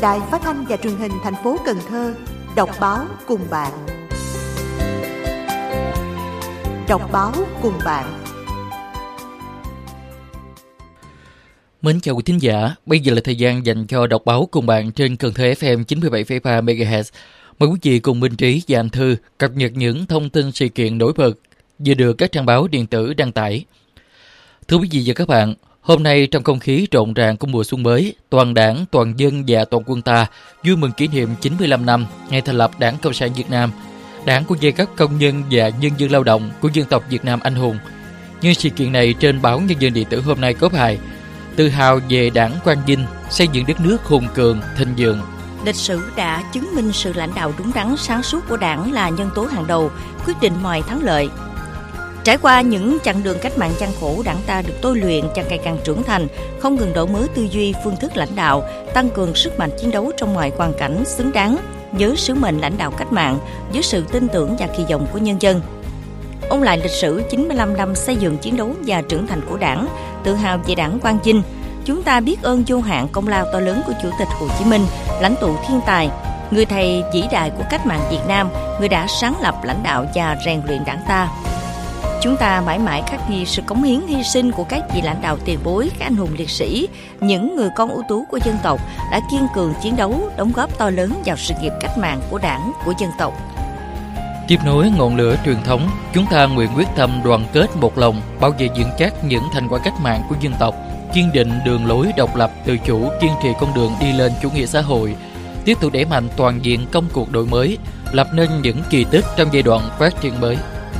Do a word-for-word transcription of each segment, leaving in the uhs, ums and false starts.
Đài Phát thanh và Truyền hình thành phố Cần Thơ đọc báo cùng bạn. Đọc báo cùng bạn. Mến chào quý thính giả, bây giờ là thời gian dành cho đọc báo cùng bạn trên Cần Thơ ép em chín mươi bảy phẩy ba mê ga héc. Mời quý vị cùng Minh Trí và Anh Thư cập nhật những thông tin sự kiện nổi bật vừa được các trang báo điện tử đăng tải. Thưa quý vị và các bạn, hôm nay trong không khí rộn ràng của mùa xuân mới, toàn đảng, toàn dân và toàn quân ta vui mừng kỷ niệm chín mươi lăm năm ngày thành lập Đảng Cộng sản Việt Nam, đảng của giai cấp công nhân và nhân dân lao động của dân tộc Việt Nam anh hùng. Nhân sự kiện này, trên báo Nhân dân điện tử hôm nay có bài tự hào về Đảng Quang Vinh, xây dựng đất nước hùng cường, thịnh vượng. Lịch sử đã chứng minh sự lãnh đạo đúng đắn, sáng suốt của Đảng là nhân tố hàng đầu, quyết định mọi thắng lợi. Trải qua những chặng đường cách mạng gian khổ, Đảng ta được tôi luyện và ngày càng trưởng thành, không ngừng đổi mới tư duy, phương thức lãnh đạo, tăng cường sức mạnh chiến đấu trong mọi hoàn cảnh, xứng đáng với sứ mệnh lãnh đạo cách mạng, với sự tin tưởng và kỳ vọng của nhân dân. Ôn lại lịch sử chín mươi lăm năm xây dựng, chiến đấu và trưởng thành của Đảng, tự hào về Đảng Quang Vinh, chúng ta biết ơn vô hạn công lao to lớn của Chủ tịch Hồ Chí Minh, lãnh tụ thiên tài, người thầy vĩ đại của cách mạng Việt Nam, người đã sáng lập, lãnh đạo và rèn luyện Đảng ta. Chúng ta mãi mãi khắc ghi sự cống hiến, hy sinh của các vị lãnh đạo tiền bối, các anh hùng liệt sĩ, những người con ưu tú của dân tộc đã kiên cường chiến đấu, đóng góp to lớn vào sự nghiệp cách mạng của Đảng, của dân tộc. Tiếp nối ngọn lửa truyền thống, chúng ta nguyện quyết tâm đoàn kết một lòng, bảo vệ vững chắc những thành quả cách mạng của dân tộc, kiên định đường lối độc lập, tự chủ, kiên trì con đường đi lên chủ nghĩa xã hội, tiếp tục đẩy mạnh toàn diện công cuộc đổi mới, lập nên những kỳ tích trong giai đoạn phát triển mới.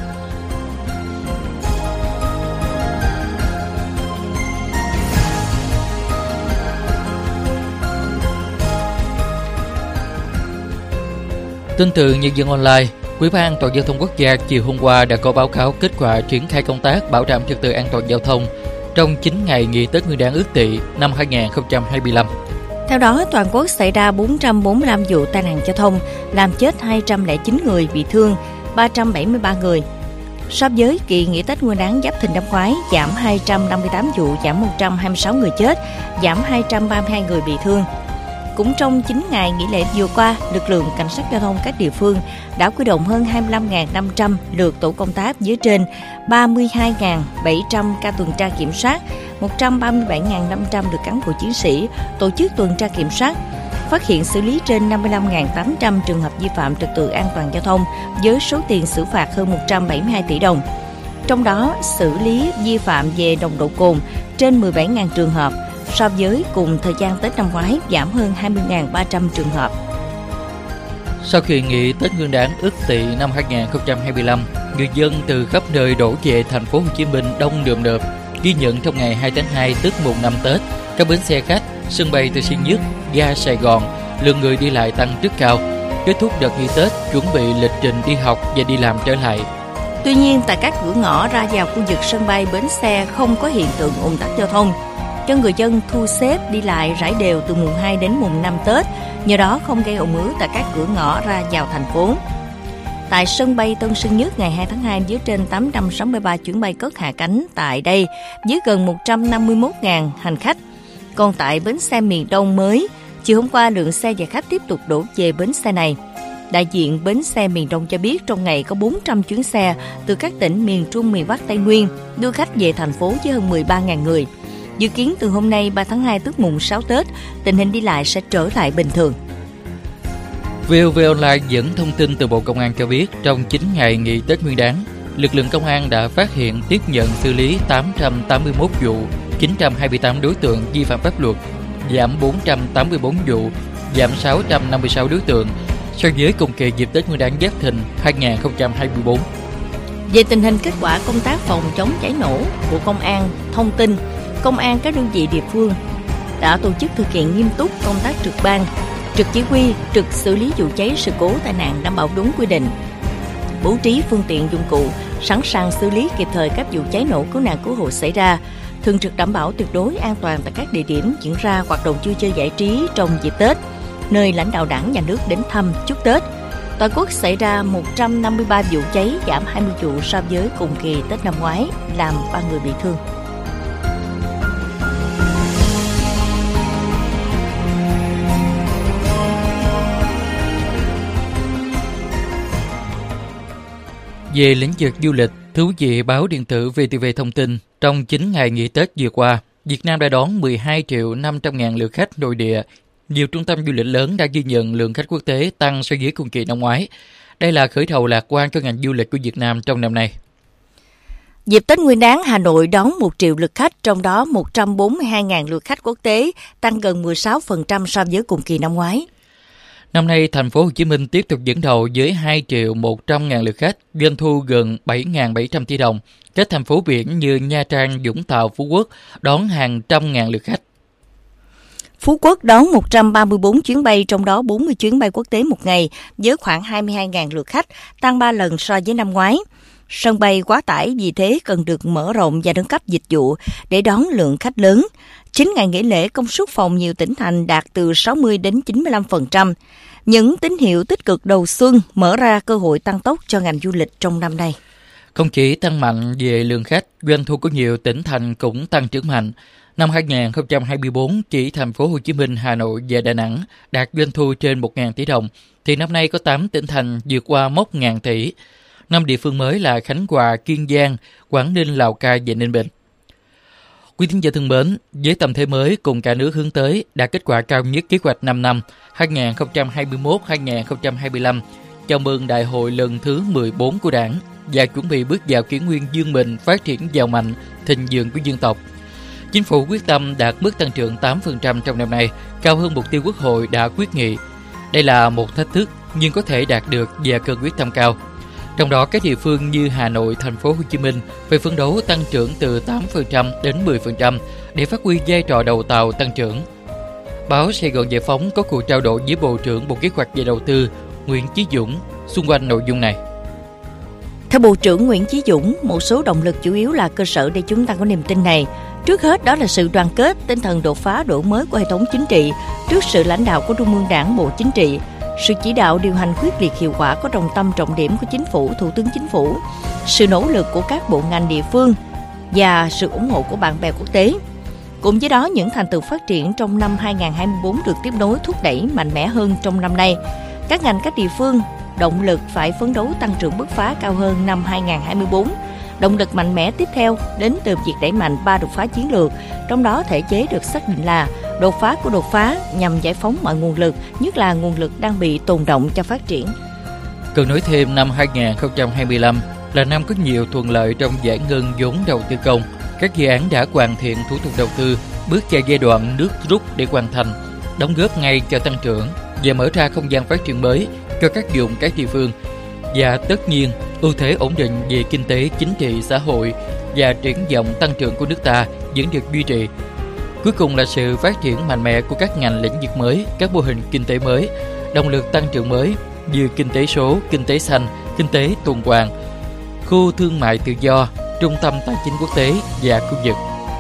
Tin từ Nhân dân Online, Ủy ban An toàn giao thông quốc gia chiều hôm qua đã có báo cáo kết quả triển khai công tác bảo đảm trật tự an toàn giao thông trong chín ngày nghỉ Tết Nguyên đán Ất Tỵ năm hai không hai lăm. Theo đó, toàn quốc xảy ra bốn trăm bốn mươi lăm vụ tai nạn giao thông, làm chết hai trăm lẻ chín người, bị thương ba trăm bảy mươi ba người. So với kỳ nghỉ Tết Nguyên đán Giáp Thìn năm ngoái, giảm hai trăm năm mươi tám vụ, giảm một trăm hai mươi sáu người chết, giảm hai trăm ba mươi hai người bị thương. Cũng trong chín ngày nghỉ lễ vừa qua, lực lượng cảnh sát giao thông các địa phương đã huy động hơn hai mươi lăm nghìn năm trăm lượt tổ công tác với trên ba mươi hai nghìn bảy trăm ca tuần tra kiểm soát, một trăm ba mươi bảy nghìn năm trăm lượt cán bộ chiến sĩ tổ chức tuần tra kiểm soát, phát hiện xử lý trên năm mươi lăm nghìn tám trăm trường hợp vi phạm trật tự an toàn giao thông với số tiền xử phạt hơn một trăm bảy mươi hai tỷ đồng. Trong đó, xử lý vi phạm về nồng độ cồn trên mười bảy nghìn trường hợp, so với cùng thời gian Tết năm ngoái giảm hơn hai mươi nghìn ba trăm trường hợp. Sau kỳ nghỉ Tết Nguyên đán Ất Tỵ năm hai không hai lăm, người dân từ khắp nơi đổ về thành phố Hồ Chí Minh đông nườm nượp. Ghi nhận trong ngày hai tháng hai tức mùng năm Tết, các bến xe khách, sân bay Tân Sơn Nhất, ga Sài Gòn, lượng người đi lại tăng rất cao. Kết thúc đợt nghỉ Tết, chuẩn bị lịch trình đi học và đi làm trở lại. Tuy nhiên, tại các cửa ngõ ra vào khu vực sân bay, bến xe không có hiện tượng ùn tắc giao thông, cho người dân thu xếp đi lại rải đều từ mùng hai đến mùng năm Tết, nhờ đó không gây ùn ứ tại các cửa ngõ ra vào thành phố. Tại sân bay Tân Sơn Nhất ngày hai tháng hai, với trên tám trăm sáu mươi ba chuyến bay cất hạ cánh tại đây với gần một trăm năm mươi mốt nghìn hành khách. Còn tại bến xe miền Đông mới, chiều hôm qua lượng xe và khách tiếp tục đổ về bến xe này. Đại diện bến xe miền Đông cho biết trong ngày có bốn trăm chuyến xe từ các tỉnh miền Trung, miền Bắc, Tây Nguyên đưa khách về thành phố với hơn mười ba nghìn người. Dự kiến từ hôm nay ba tháng hai tức mùng sáu Tết, tình hình đi lại sẽ trở lại bình thường. vê o vê Online dẫn thông tin từ Bộ Công an cho biết trong chín ngày nghỉ Tết Nguyên đán, lực lượng công an đã phát hiện, tiếp nhận, xử lý tám trăm tám mươi mốt vụ, chín trăm hai mươi tám đối tượng vi phạm pháp luật, giảm bốn trăm tám mươi tư vụ, giảm sáu trăm năm mươi sáu đối tượng so với cùng kỳ dịp Tết Nguyên đán Giáp Thìn hai không hai tư. Về tình hình kết quả công tác phòng chống cháy nổ, Bộ Công an thông tin công an các đơn vị địa phương đã tổ chức thực hiện nghiêm túc công tác trực ban, trực chỉ huy, trực xử lý vụ cháy, sự cố, tai nạn đảm bảo đúng quy định, bố trí phương tiện dụng cụ sẵn sàng xử lý kịp thời các vụ cháy nổ, cứu nạn cứu hộ xảy ra, thường trực đảm bảo tuyệt đối an toàn tại các địa điểm diễn ra hoạt động vui chơi giải trí trong dịp Tết, nơi lãnh đạo Đảng, Nhà nước đến thăm chúc Tết. Toàn quốc xảy ra một trăm năm mươi ba vụ cháy, giảm hai mươi vụ so với cùng kỳ Tết năm ngoái, làm ba người bị thương. Về lĩnh vực du lịch, thưa quý vị, báo điện tử vê tê vê thông tin, trong chín ngày nghỉ Tết vừa qua, Việt Nam đã đón mười hai triệu năm trăm ngàn lượt khách nội địa. Nhiều trung tâm du lịch lớn đã ghi nhận lượng khách quốc tế tăng so với cùng kỳ năm ngoái. Đây là khởi đầu lạc quan cho ngành du lịch của Việt Nam trong năm nay. Dịp Tết Nguyên đán, Hà Nội đón một triệu lượt khách, trong đó một trăm bốn mươi hai ngàn lượt khách quốc tế, tăng gần mười sáu phần trăm so với cùng kỳ năm ngoái. Năm nay, thành phố Hồ Chí Minh tiếp tục dẫn đầu với hai triệu một trăm ngàn lượt khách, doanh thu gần bảy nghìn bảy trăm tỷ đồng. Các thành phố biển như Nha Trang, Vũng Tàu, Phú Quốc đón hàng trăm ngàn lượt khách. Phú Quốc đón một trăm ba mươi tư chuyến bay, trong đó bốn mươi chuyến bay quốc tế một ngày, với khoảng hai mươi hai nghìn lượt khách, tăng ba lần so với năm ngoái. Sân bay quá tải, vì thế cần được mở rộng và nâng cấp dịch vụ để đón lượng khách lớn. chín ngày nghỉ lễ, công suất phòng nhiều tỉnh thành đạt từ sáu mươi đến chín mươi lăm phần trăm. Những tín hiệu tích cực đầu xuân mở ra cơ hội tăng tốc cho ngành du lịch trong năm nay. Không chỉ tăng mạnh về lượng khách, doanh thu của nhiều tỉnh thành cũng tăng trưởng mạnh. Năm hai không hai tư, chỉ thành phố Hồ Chí Minh, Hà Nội và Đà Nẵng đạt doanh thu trên một nghìn tỷ đồng, thì năm nay có tám tỉnh thành vượt qua mốc ngàn tỷ. Năm địa phương mới là Khánh Hòa, Kiên Giang, Quảng Ninh, Lào Cai và Ninh Bình. Quý thính giả thân mến, với tâm thế mới cùng cả nước hướng tới đạt kết quả cao nhất kế hoạch năm năm hai không hai mốt đến hai không hai lăm, chào mừng đại hội lần thứ mười bốn của Đảng và chuẩn bị bước vào kỷ nguyên dương mình, phát triển giàu mạnh, thịnh vượng của dân tộc. Chính phủ quyết tâm đạt mức tăng trưởng tám phần trăm trong năm nay, cao hơn mục tiêu Quốc hội đã quyết nghị. Đây là một thách thức nhưng có thể đạt được và cần quyết tâm cao. Trong đó, các địa phương như Hà Nội, thành phố Hồ Chí Minh phải phấn đấu tăng trưởng từ tám phần trăm đến mười phần trăm để phát huy vai trò đầu tàu tăng trưởng. Báo Sài Gòn Giải Phóng có cuộc trao đổi với Bộ trưởng Bộ Kế hoạch và Đầu tư Nguyễn Chí Dũng xung quanh nội dung này. Theo Bộ trưởng Nguyễn Chí Dũng, một số động lực chủ yếu là cơ sở để chúng ta có niềm tin này. Trước hết đó là sự đoàn kết, tinh thần đột phá đổi mới của hệ thống chính trị, trước sự lãnh đạo của Trung ương Đảng, Bộ Chính trị, sự chỉ đạo điều hành quyết liệt hiệu quả có trọng tâm trọng điểm của Chính phủ, Thủ tướng Chính phủ, sự nỗ lực của các bộ ngành địa phương và sự ủng hộ của bạn bè quốc tế. Cùng với đó, những thành tựu phát triển trong năm hai không hai tư được tiếp nối thúc đẩy mạnh mẽ hơn trong năm nay. Các ngành các địa phương động lực phải phấn đấu tăng trưởng bứt phá cao hơn năm hai không hai tư. Động lực mạnh mẽ tiếp theo đến từ việc đẩy mạnh ba đột phá chiến lược, trong đó thể chế được xác định là đột phá của đột phá nhằm giải phóng mọi nguồn lực, nhất là nguồn lực đang bị tồn đọng cho phát triển. Cần nói thêm, năm hai không hai lăm là năm có nhiều thuận lợi trong giải ngân vốn đầu tư công. Các dự án đã hoàn thiện thủ tục đầu tư, bước vào giai đoạn nước rút để hoàn thành, đóng góp ngay cho tăng trưởng và mở ra không gian phát triển mới cho các vùng các địa phương. Và tất nhiên, ưu thế ổn định về kinh tế, chính trị, xã hội và triển vọng tăng trưởng của nước ta vẫn được duy trì. Cuối cùng là sự phát triển mạnh mẽ của các ngành lĩnh vực mới, các mô hình kinh tế mới, động lực tăng trưởng mới như kinh tế số, kinh tế xanh, kinh tế tuần hoàn, khu thương mại tự do, trung tâm tài chính quốc tế và khu vực.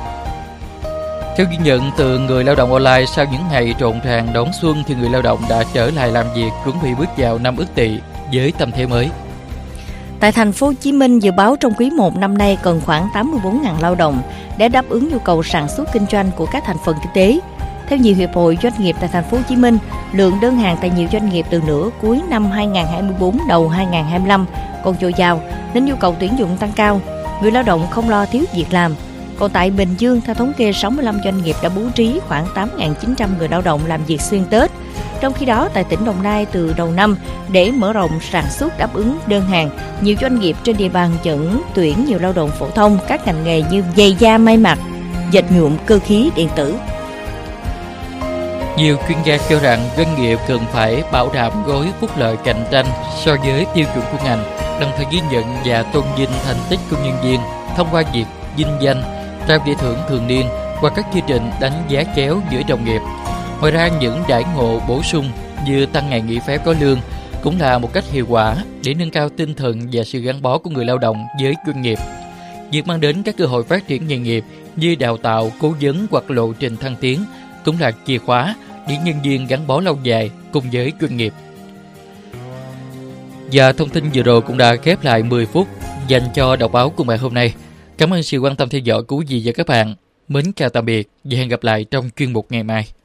Theo ghi nhận từ người lao động online, sau những ngày rộn ràng đón xuân thì người lao động đã trở lại làm việc, chuẩn bị bước vào năm Ất Tỵ với tâm thế mới. Tại thành phố Hồ Chí Minh, dự báo trong quý một năm nay cần khoảng tám mươi tư nghìn lao động để đáp ứng nhu cầu sản xuất kinh doanh của các thành phần kinh tế. Theo nhiều hiệp hội doanh nghiệp tại thành phố Hồ Chí Minh, lượng đơn hàng tại nhiều doanh nghiệp từ nửa cuối năm hai không hai tư đầu hai không hai lăm còn dồi dào nên nhu cầu tuyển dụng tăng cao, người lao động không lo thiếu việc làm. Còn tại Bình Dương, theo thống kê, sáu mươi lăm doanh nghiệp đã bố trí khoảng tám nghìn chín trăm người lao động làm việc xuyên Tết. Trong khi đó, tại tỉnh Đồng Nai, từ đầu năm, để mở rộng sản xuất đáp ứng đơn hàng, nhiều doanh nghiệp trên địa bàn vẫn tuyển nhiều lao động phổ thông các ngành nghề như giày da, may mặc, dệt nhuộm, cơ khí, điện tử. Nhiều chuyên gia cho rằng doanh nghiệp cần phải bảo đảm gói phúc lợi cạnh tranh so với tiêu chuẩn của ngành, đồng thời ghi nhận và tôn vinh thành tích của nhân viên thông qua việc vinh danh, trao giải thưởng thường niên qua các chương trình đánh giá chéo giữa đồng nghiệp. Ngoài ra, những đãi ngộ bổ sung như tăng ngày nghỉ phép có lương cũng là một cách hiệu quả để nâng cao tinh thần và sự gắn bó của người lao động với doanh nghiệp. Việc mang đến các cơ hội phát triển nghề nghiệp như đào tạo, cố vấn hoặc lộ trình thăng tiến cũng là chìa khóa để nhân viên gắn bó lâu dài cùng với doanh nghiệp. Và thông tin vừa rồi cũng đã khép lại mười phút dành cho đọc báo cùng ngày hôm nay. Cảm ơn sự quan tâm theo dõi của quý vị và các bạn. Mến chào tạm biệt và hẹn gặp lại trong chuyên mục ngày mai.